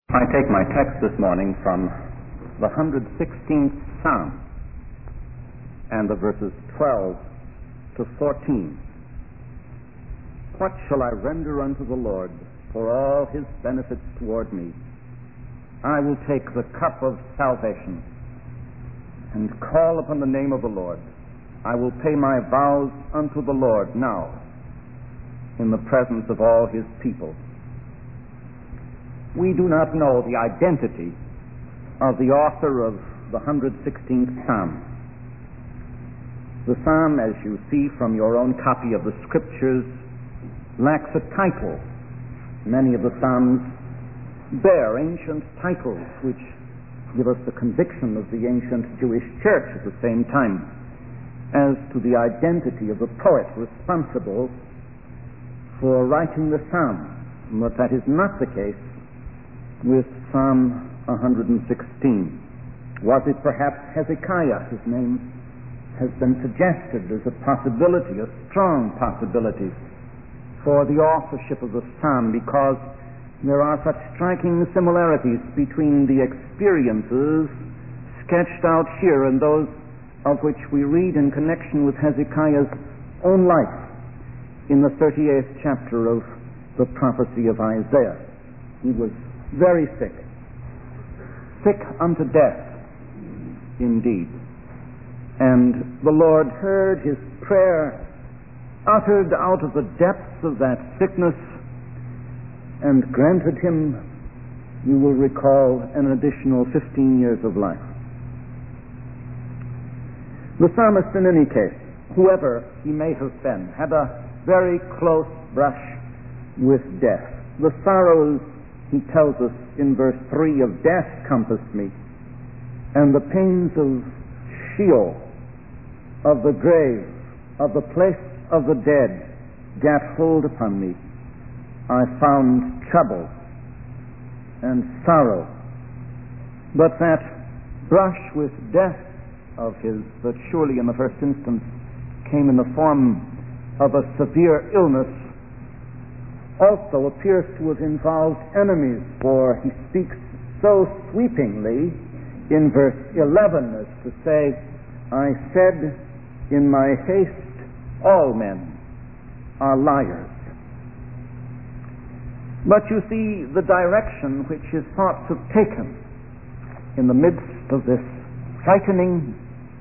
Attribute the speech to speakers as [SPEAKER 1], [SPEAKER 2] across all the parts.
[SPEAKER 1] I take my text this morning from the 116th Psalm and the verses 12 to 14. What shall I render unto the Lord for all his benefits toward me? I will take the cup of salvation and call upon the name of the Lord. I will pay my vows unto the Lord now in the presence of all his people. We do not know the identity of the author of the 116th Psalm. The psalm, as you see from your own copy of the Scriptures, lacks a title. Many of the psalms bear ancient titles which give us the conviction of the ancient Jewish church at the same time as to the identity of the poet responsible for writing the psalm. But that is not the case with Psalm 116. Was it perhaps Hezekiah? His name has been suggested as a possibility, a strong possibility, for the authorship of the psalm, because there are such striking similarities between the experiences sketched out here and those of which we read in connection with Hezekiah's own life in the 38th chapter of the prophecy of Isaiah. He was very sick unto death indeed. And the Lord heard his prayer uttered out of the depths of that sickness and granted him, you will recall, an additional 15 years of life. The psalmist, in any case, whoever he may have been, had a very close brush with death. The sorrows, he tells us in verse 3, of death compassed me, and the pains of Sheol, of the grave, of the place of the dead, gat hold upon me. I found trouble and sorrow. But that brush with death of his, that surely in the first instance came in the form of a severe illness, also appears to have involved enemies, for he speaks so sweepingly in verse 11 as to say, I said in my haste, all men are liars. But you see the direction which his thoughts have taken in the midst of this frightening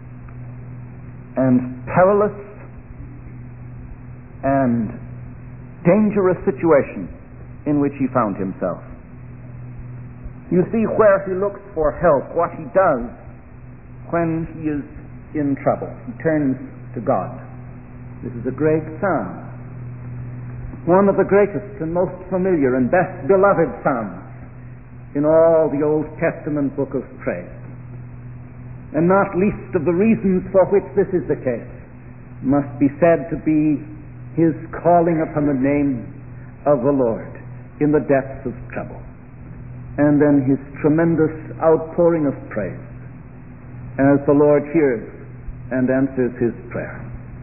[SPEAKER 1] and perilous and dangerous situation in which he found himself. You see where he looks for help, what he does when he is in trouble. He turns to God. This is a great psalm, one of the greatest and most familiar and best beloved psalms in all the Old Testament book of praise. And not least of the reasons for which this is the case must be said to be his calling upon the name of the Lord in the depths of trouble, and then his tremendous outpouring of praise as the Lord hears and answers his prayer.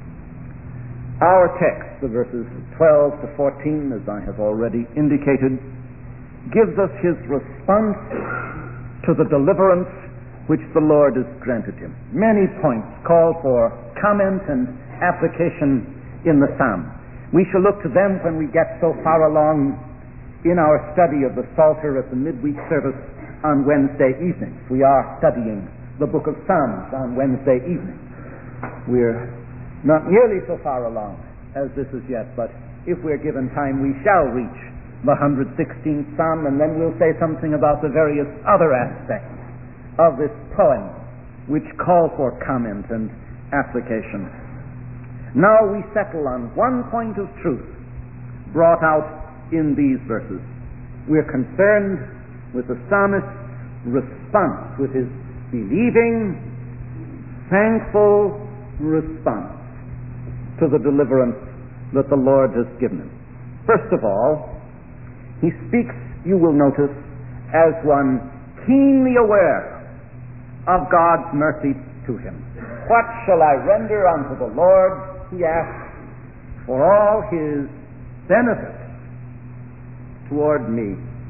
[SPEAKER 1] Our text, the verses 12 to 14, as I have already indicated, gives us his response to the deliverance which the Lord has granted him. Many points call for comment and application in the psalm. We shall look to them when we get so far along in our study of the Psalter at the midweek service on Wednesday evenings. We are studying the book of Psalms on Wednesday evening. We're not nearly so far along as this is yet, but if we're given time we shall reach the 116th Psalm, and then we'll say something about the various other aspects of this poem which call for comment and application. Now we settle on one point of truth brought out in these verses. We're concerned with the psalmist's response, with his believing, thankful response to the deliverance that the Lord has given him. First of all, he speaks, you will notice, as one keenly aware of God's mercy to him. What shall I render unto the Lord, he asks, for all his benefits toward me?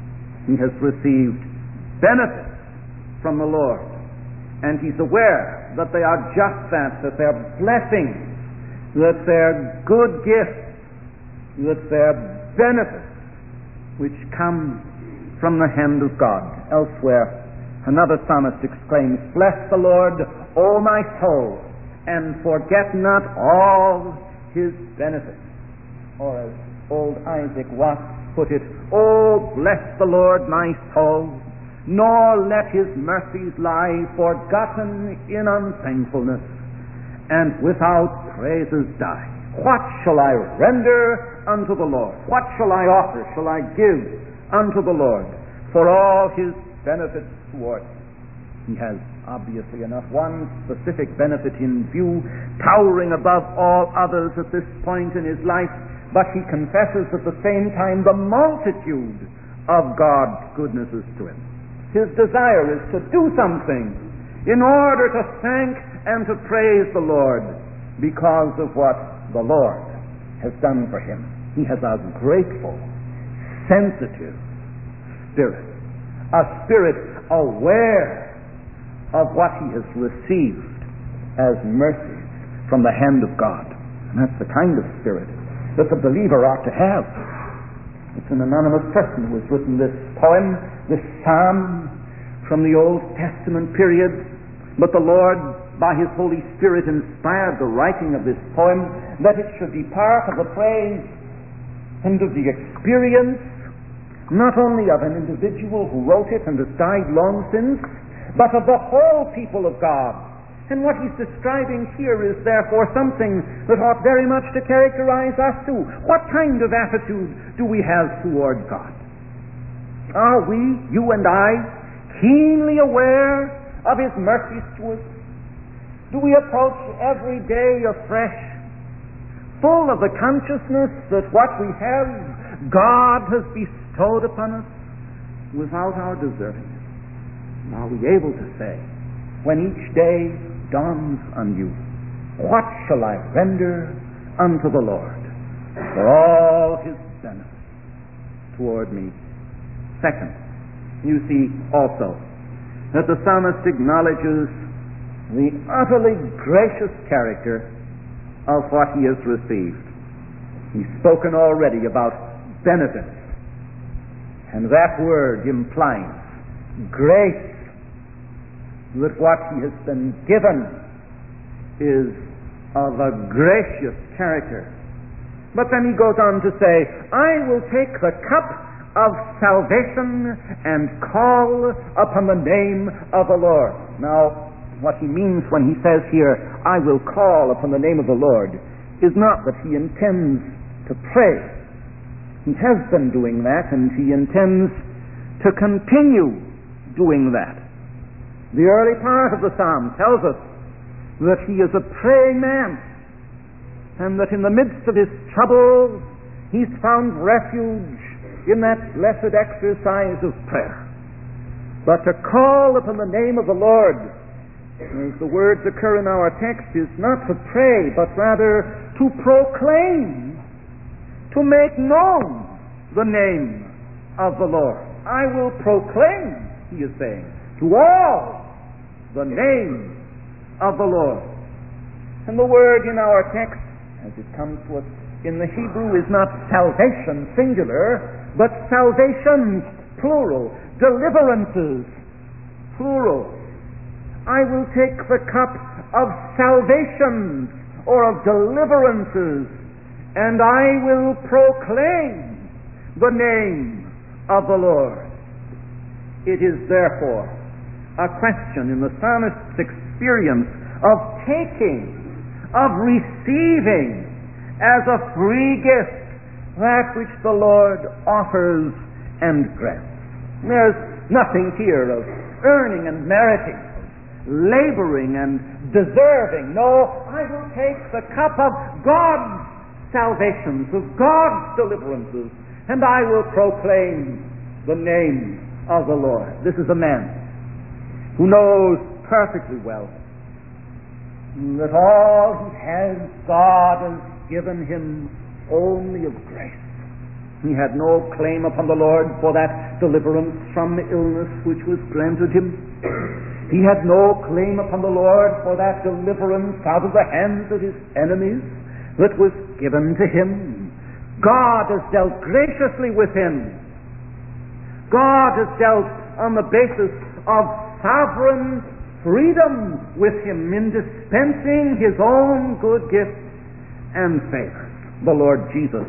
[SPEAKER 1] He has received benefits from the Lord, and he's aware that they are just that they're blessings, that they're good gifts, that they're benefits which come from the hand of God. Elsewhere, another psalmist exclaims, "Bless the Lord, O my soul, and forget not all his benefits." Or as old Isaac Watts put it, "Oh, bless the Lord, my soul, nor let his mercies lie forgotten in unthankfulness, and without praises die. What shall I render unto the Lord? What shall I offer, shall I give unto the Lord for all his benefits toward me?" He has obviously enough one specific benefit in view, towering above all others at this point in his life, but he confesses at the same time the multitude of God's goodnesses to him. His desire is to do something in order to thank and to praise the Lord because of what the Lord has done for him. He has a grateful, sensitive spirit, a spirit aware of what he has received as mercies from the hand of God. And that's the kind of spirit that the believer ought to have. It's an anonymous person who has written this poem, this psalm from the Old Testament period, but the Lord, by his Holy Spirit, inspired the writing of this poem that it should be part of the praise and of the experience not only of an individual who wrote it and has died long since, but of the whole people of God. And what he's describing here is therefore something that ought very much to characterize us too. What kind of attitude do we have toward God? Are we, you and I, keenly aware of his mercies to us? Do we approach every day afresh, full of the consciousness that what we have, God has bestowed upon us without our deserving it? Are we able to say, when each day dawns on you, what shall I render unto the Lord for all his benefits toward me? Second, you see also that the psalmist acknowledges the utterly gracious character of what he has received. He's spoken already about benefits, and that word implies grace, that what he has been given is of a gracious character. But then he goes on to say, "I will take the cup of salvation and call upon the name of the Lord." Now, what he means when he says here, "I will call upon the name of the Lord," is not that he intends to pray. He has been doing that, and he intends to continue doing that. The early part of the psalm tells us that he is a praying man, and that in the midst of his troubles he's found refuge in that blessed exercise of prayer. But to call upon the name of the Lord, as the words occur in our text, is not to pray, but rather to proclaim, to make known the name of the Lord. "I will proclaim," he is saying, "to all the name of the Lord." And the word in our text, as it comes to us in the Hebrew, is not salvation singular, but salvations plural, deliverances plural. "I will take the cup of salvations," or of deliverances, "and I will proclaim the name of the Lord." It is therefore a question in the psalmist's experience of taking, of receiving as a free gift that which the Lord offers and grants. There's nothing here of earning and meriting, laboring and deserving. No, I will take the cup of God's salvations, of God's deliverances, and I will proclaim the name of the Lord. This is a man who knows perfectly well that all he has, God has given him only of grace. He had no claim upon the Lord for that deliverance from the illness which was granted him. He had no claim upon the Lord for that deliverance out of the hands of his enemies that was given to him. God has dealt graciously with him. God has dealt on the basis of sovereign freedom with him in dispensing his own good gifts and favors. The Lord Jesus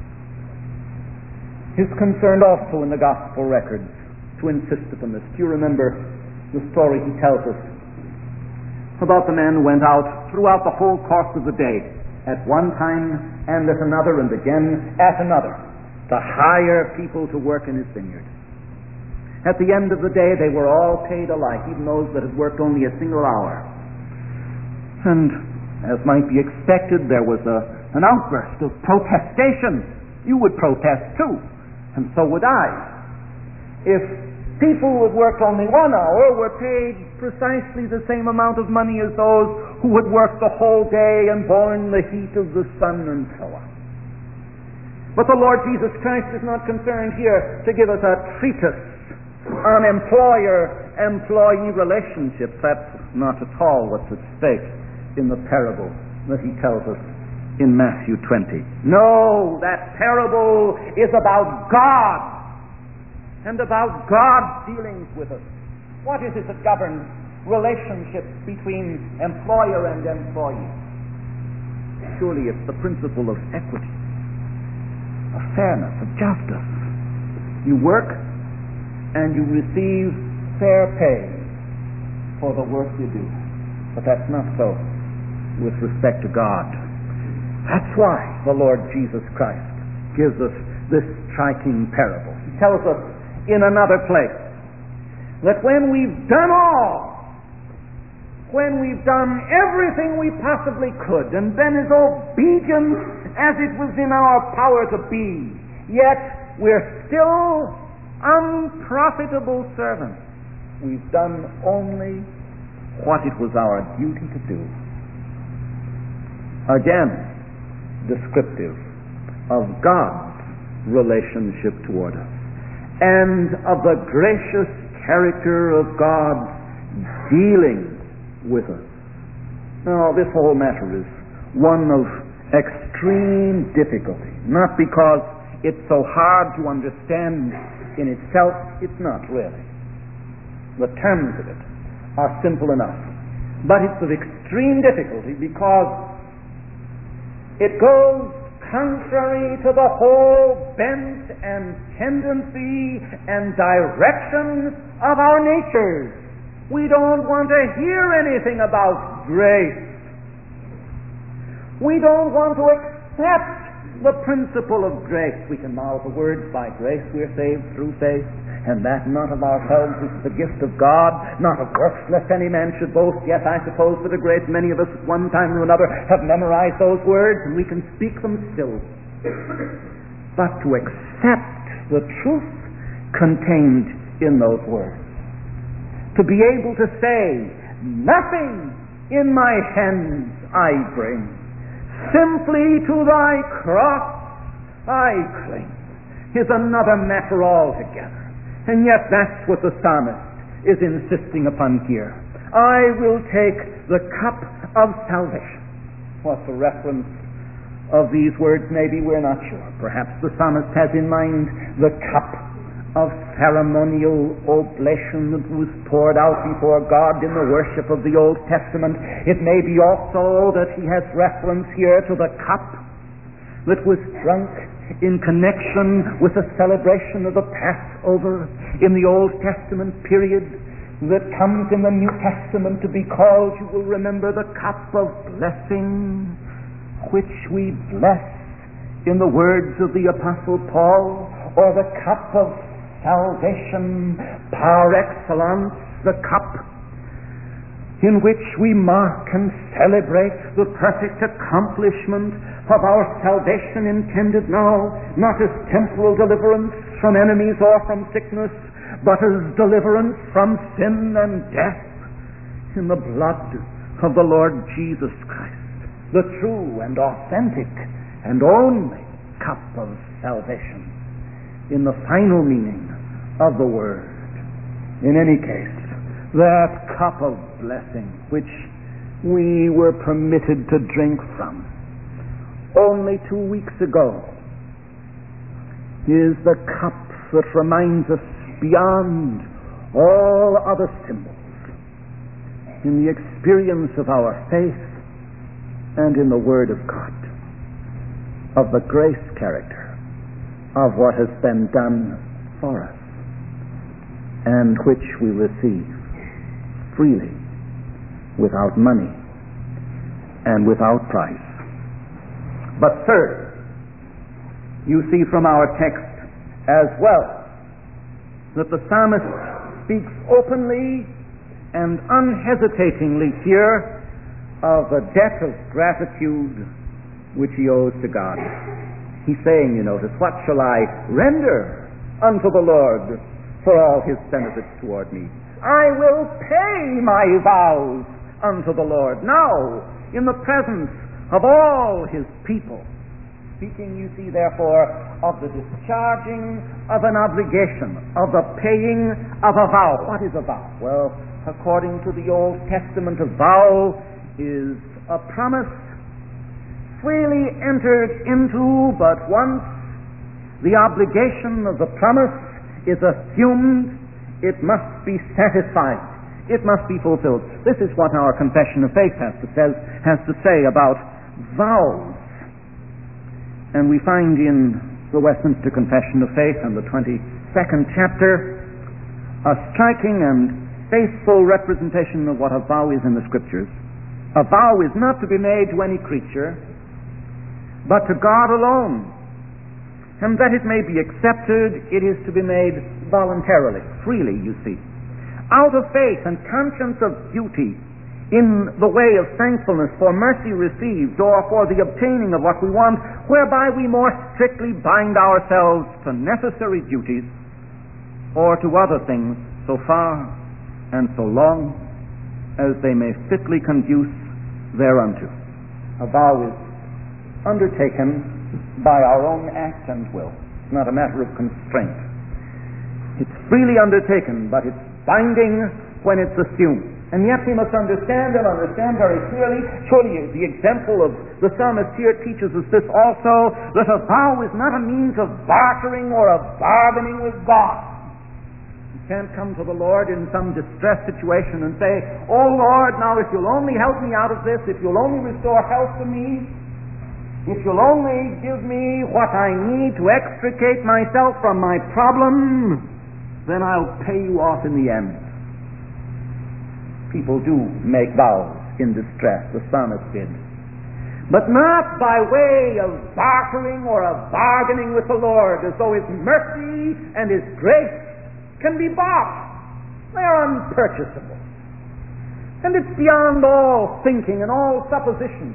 [SPEAKER 1] is concerned also in the gospel records to insist upon this. Do you remember the story he tells us about the man who went out throughout the whole course of the day, at one time and at another and again at another, to hire people to work in his vineyard? At the end of the day, they were all paid alike, even those that had worked only a single hour. And as might be expected, there was an outburst of protestation. You would protest too, and so would I. If people who had worked only 1 hour were paid precisely the same amount of money as those who had worked the whole day and borne the heat of the sun and so on. But the Lord Jesus Christ is not concerned here to give us a treatise on employer-employee relationships. That's not at all what's at stake in the parable that he tells us in Matthew 20. No, that parable is about God and about God's dealings with us. What is it that governs relationships between employer and employee? Surely it's the principle of equity, of fairness, of justice. You work and you receive fair pay for the work you do. But that's not so with respect to God. That's why the Lord Jesus Christ gives us this striking parable. He tells us in another place that when we've done all, when we've done everything we possibly could and been as obedient as it was in our power to be, yet we're still unprofitable servants. We've done only what it was our duty to do. Again, descriptive of God's relationship toward us and of the gracious character of God's dealing with us. Now, this whole matter is one of extreme difficulty, not because it's so hard to understand in itself. It's not really. The terms of it are simple enough. But it's of extreme difficulty because it goes contrary to the whole bent and tendency and direction of our natures. We don't want to hear anything about grace. We don't want to accept the principle of grace. We can mouth the words, by grace we're saved through faith, and that not of ourselves is the gift of God, not of works, lest any man should boast. Yes, I suppose that a great many of us at one time or another have memorized those words, and we can speak them still. But to accept the truth contained in those words, to be able to say, nothing in my hands I bring, simply to thy cross I cling, is another matter altogether. And yet that's what the psalmist is insisting upon here. I will take the cup of salvation. What the reference of these words may be, we're not sure. Perhaps the psalmist has in mind the cup of ceremonial oblation that was poured out before God in the worship of the Old Testament. It may be also that he has reference here to the cup that was drunk in connection with the celebration of the Passover in the Old Testament period that comes in the New Testament to be called, you will remember, the cup of blessing, which we bless in the words of the Apostle Paul, or the cup of salvation par excellence, the cup in which we mark and celebrate the perfect accomplishment of our salvation, intended now not as temporal deliverance from enemies or from sickness, but as deliverance from sin and death in the blood of the Lord Jesus Christ, the true and authentic and only cup of salvation. in the final meaning of the word. In any case, that cup of blessing which we were permitted to drink from only 2 weeks ago is the cup that reminds us beyond all other symbols, in the experience of our faith and in the Word of God, of the grace character of what has been done for us and which we receive freely, without money and without price. But third, you see from our text as well that the psalmist speaks openly and unhesitatingly here of a debt of gratitude which he owes to God. He's saying, you notice, what shall I render unto the Lord for all his benefits toward me? I will pay my vows unto the Lord now in the presence of all his people. Speaking, you see, therefore, of the discharging of an obligation, of the paying of a vow. What is a vow? Well, according to the Old Testament, a vow is a promise freely entered into, but once the obligation of the promise is assumed, it must be satisfied. It must be fulfilled. This is what our confession of faith has to say about vows. And we find in the Westminster Confession of Faith in the 22nd chapter a striking and faithful representation of what a vow is in the Scriptures. A vow is not to be made to any creature, but to God alone. And that it may be accepted, it is to be made voluntarily, freely, you see, out of faith and conscience of duty, in the way of thankfulness for mercy received or for the obtaining of what we want, whereby we more strictly bind ourselves to necessary duties or to other things so far and so long as they may fitly conduce thereunto. A vow is undertaken by our own act and will. It's not a matter of constraint. It's freely undertaken, but it's binding when it's assumed. And yet we must understand very clearly, surely the example of the psalmist here teaches us this also, that a vow is not a means of bartering or of bargaining with God. You can't come to the Lord in some distressed situation and say, "Oh Lord, now if you'll only help me out of this, if you'll only restore health to me, if you'll only give me what I need to extricate myself from my problem, then I'll pay you off in the end." People do make vows in distress, the psalmist did. But not by way of bartering or of bargaining with the Lord, as though his mercy and his grace can be bought. They are unpurchasable. And it's beyond all thinking and all supposition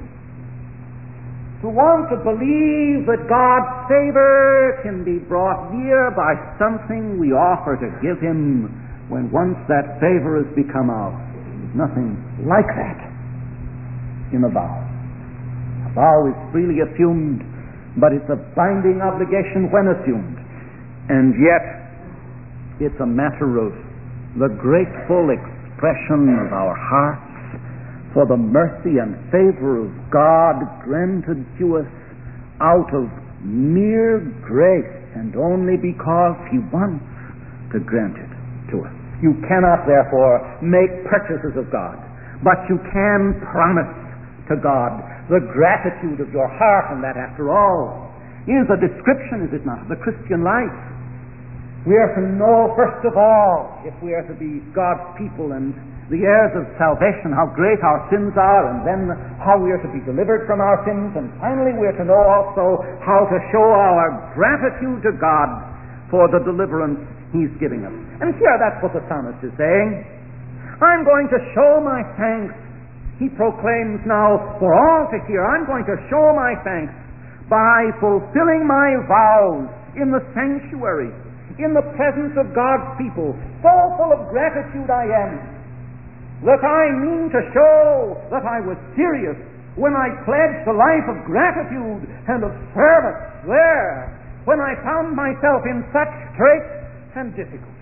[SPEAKER 1] to want to believe that God's favor can be brought near by something we offer to give him when once that favor has become ours. Nothing like that in a vow. A vow is freely assumed, but it's a binding obligation when assumed. And yet, it's a matter of the grateful expression of our hearts for the mercy and favor of God granted to us out of mere grace and only because he wants to grant it to us. You cannot, therefore, make purchases of God, but you can promise to God the gratitude of your heart, and that, after all, is a description, is it not, of the Christian life. We are to know, first of all, if we are to be God's people and the heirs of salvation, how great our sins are, and then how we are to be delivered from our sins, and finally we are to know also how to show our gratitude to God for the deliverance he's giving us. And here that's what the psalmist is saying. I'm going to show my thanks, he proclaims now for all to hear. I'm going to show my thanks by fulfilling my vows in the sanctuary, in the presence of God's people. So full of gratitude I am, that I mean to show that I was serious when I pledged a life of gratitude and of service there when I found myself in such strait and difficulty.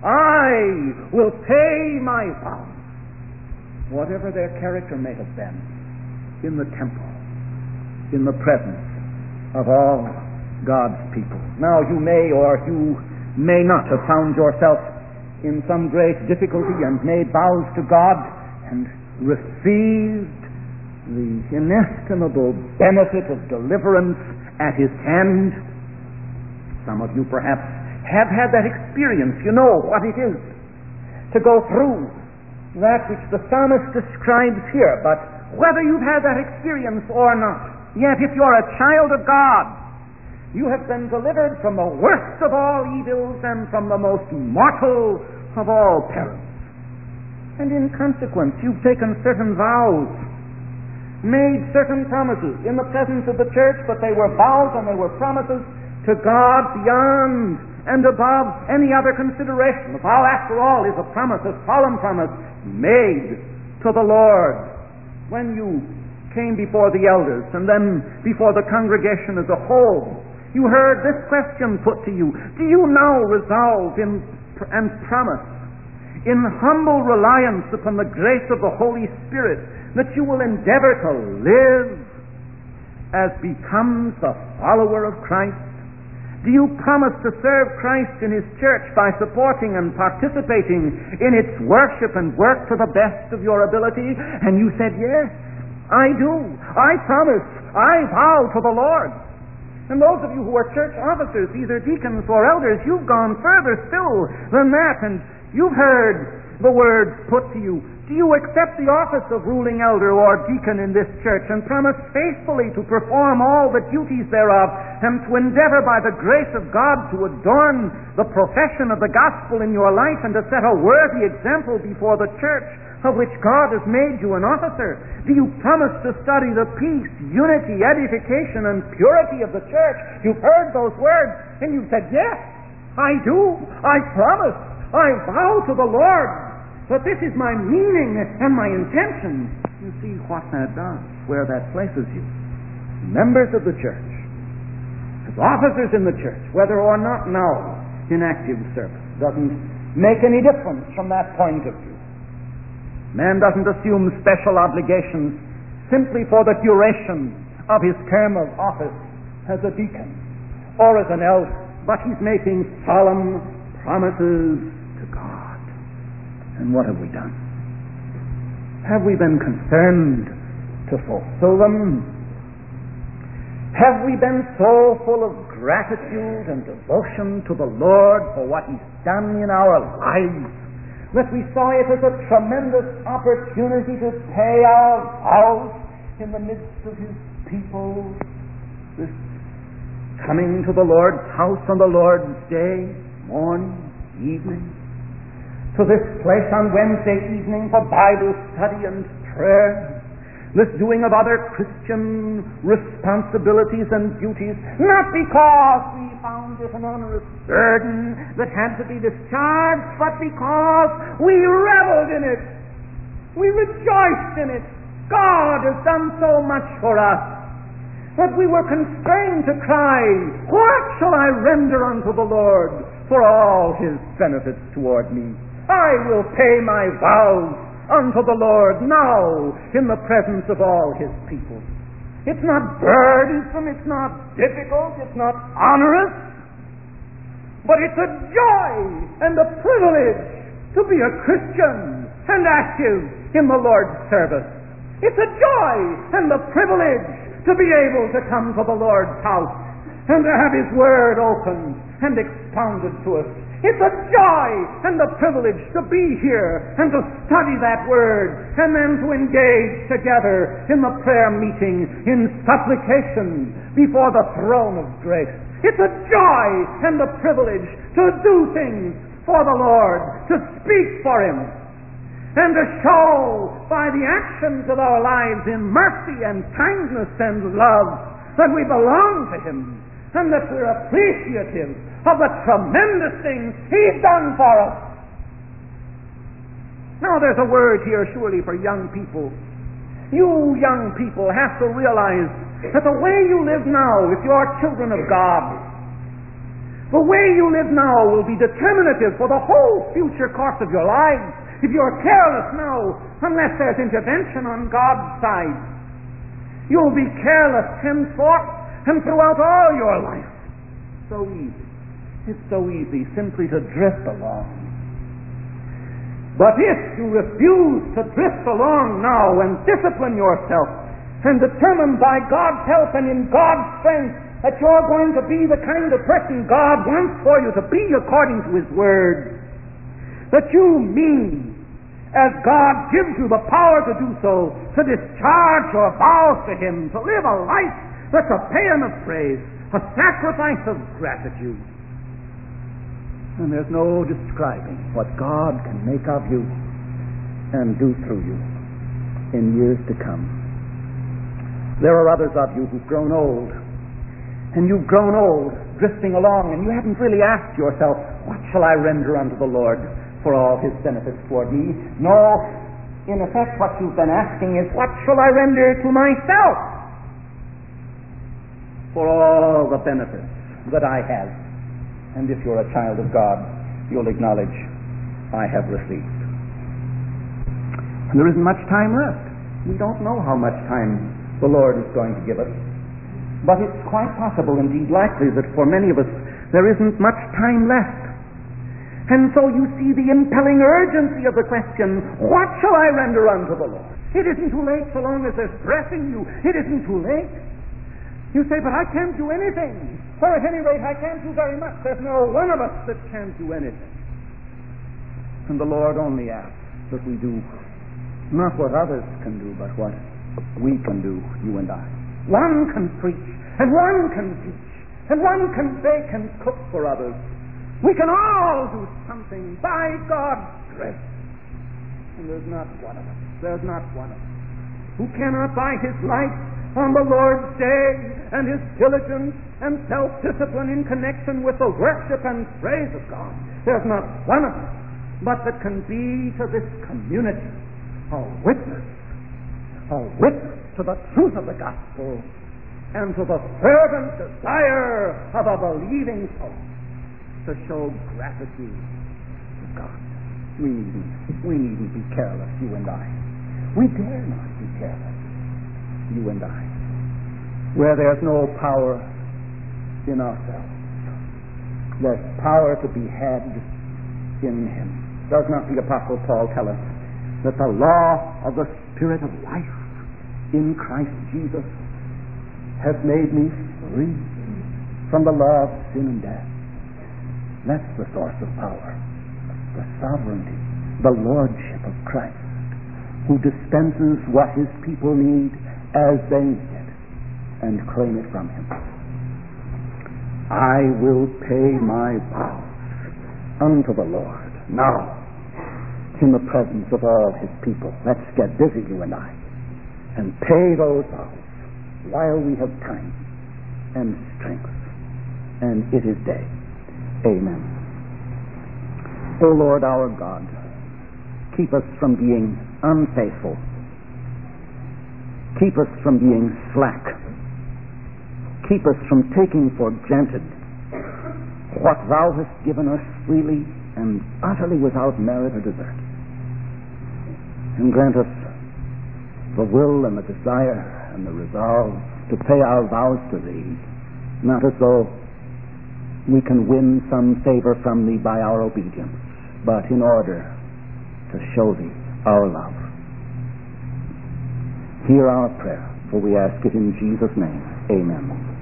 [SPEAKER 1] I will pay my vows, whatever their character may have been, in the temple, in the presence of all God's people. Now, you may or you may not have found yourself in some great difficulty and made vows to God and received the inestimable benefit of deliverance at His hand. Some of you perhaps have had that experience. You know what it is to go through that which the psalmist describes here. But whether you've had that experience or not, yet if you're a child of God, you have been delivered from the worst of all evils and from the most mortal of all perils. And in consequence, you've taken certain vows, made certain promises in the presence of the church, but they were vows and they were promises to God beyond and above any other consideration. The vow, after all, is a promise, a solemn promise made to the Lord when you came before the elders and then before the congregation as a whole. You heard this question put to you: do you now resolve and promise in humble reliance upon the grace of the Holy Spirit that you will endeavor to live as becomes the follower of Christ? Do you promise to serve Christ in His church by supporting and participating in its worship and work to the best of your ability? And you said, yes, I do. I promise. I vow to the Lord. And those of you who are church officers, either deacons or elders, you've gone further still than that, and you've heard the words put to you: do you accept the office of ruling elder or deacon in this church and promise faithfully to perform all the duties thereof and to endeavor by the grace of God to adorn the profession of the gospel in your life and to set a worthy example before the church of which God has made you an officer? Do you promise to study the peace, unity, edification, and purity of the church? You've heard those words and you've said, yes, I do. I promise. I vow to the Lord that this is my meaning and my intention. You see what that does, where that places you. Members of the church, as officers in the church, whether or not now in active service, doesn't make any difference from that point of view. Man doesn't assume special obligations simply for the duration of his term of office as a deacon or as an elder, but he's making solemn promises to God. And what have we done? Have we been concerned to fulfill them? Have we been so full of gratitude and devotion to the Lord for what He's done in our lives that we saw it as a tremendous opportunity to pay our vows in the midst of His people, this coming to the Lord's house on the Lord's day, morning, evening, to this place on Wednesday evening for Bible study and prayer, this doing of other Christian responsibilities and duties, not because we found it an onerous burden that had to be discharged, but because we reveled in it. We rejoiced in it. God has done so much for us that we were constrained to cry, what shall I render unto the Lord for all His benefits toward me? I will pay my vows unto the Lord now in the presence of all His people. It's not burdensome, it's not difficult, it's not onerous, but it's a joy and a privilege to be a Christian and active in the Lord's service. It's a joy and a privilege to be able to come to the Lord's house and to have His Word opened and expounded to us. It's a joy and a privilege to be here and to study that Word and then to engage together in the prayer meeting in supplication before the throne of grace. It's a joy and a privilege to do things for the Lord, to speak for Him, and to show by the actions of our lives in mercy and kindness and love that we belong to Him and that we're appreciative of the tremendous things He's done for us. Now there's a word here surely for young people. You young people have to realize that the way you live now, if you're children of God,
[SPEAKER 2] The way you live now will be determinative for the whole future course of your lives. If you're careless now, unless there's intervention on God's side, you'll be careless henceforth and throughout all your life. So easy. It's so easy simply to drift along. But if you refuse to drift along now and discipline yourself and determine by God's help and in God's strength that you're going to be the kind of person God wants for you to be according to His Word, that you mean, as God gives you the power to do so, to discharge your vows to Him, to live a life that's a paean of praise, a sacrifice of gratitude. And there's no describing what God can make of you and do through you in years to come. There are others of you who've grown old, and you've grown old drifting along, and you haven't really asked yourself, what shall I render unto the Lord for all His benefits toward me? No, in effect what you've been asking is, what shall I render to myself for all the benefits that I have? And if you're a child of God, you'll acknowledge, I have received. And there isn't much time left. We don't know how much time the Lord is going to give us. But it's quite possible, indeed likely, that for many of us there isn't much time left. And so you see the impelling urgency of the question, what shall I render unto the Lord? It isn't too late so long as there's breath in you. It isn't too late. You say, but I can't do anything. Or at any rate, I can't do very much. There's no one of us that can't do anything. And the Lord only asks that we do not what others can do, but what we can do, you and I. One can preach, and one can teach, and one can bake and cook for others. We can all do something by God's grace. And there's not one of us, who cannot by his life on the Lord's day and his diligence and self-discipline in connection with the worship and praise of God, there's not one of us but that can be to this community a witness to the truth of the gospel and to the fervent desire of a believing soul to show gratitude to God. We needn't be careless, you and I. We dare not be careless, you and I. Where there's no power in ourselves, there's power to be had in Him. Does not the Apostle Paul tell us that the law of the Spirit of life in Christ Jesus has made me free from the law of sin and death? That's the source of power, the sovereignty, the lordship of Christ, who dispenses what His people need as they need it and claim it from Him. I will pay my vows unto the Lord now in the presence of all His people. Let's get busy, you and I, and pay those vows while we have time and strength, and it is day. Amen. O Lord our God, keep us from being unfaithful. Keep us from being slack. Keep us from taking for granted what Thou hast given us freely and utterly without merit or desert. And grant us the will and the desire and the resolve to pay our vows to Thee, not as though we can win some favor from Thee by our obedience, but in order to show Thee our love. Hear our prayer, for we ask it in Jesus' name. Amen.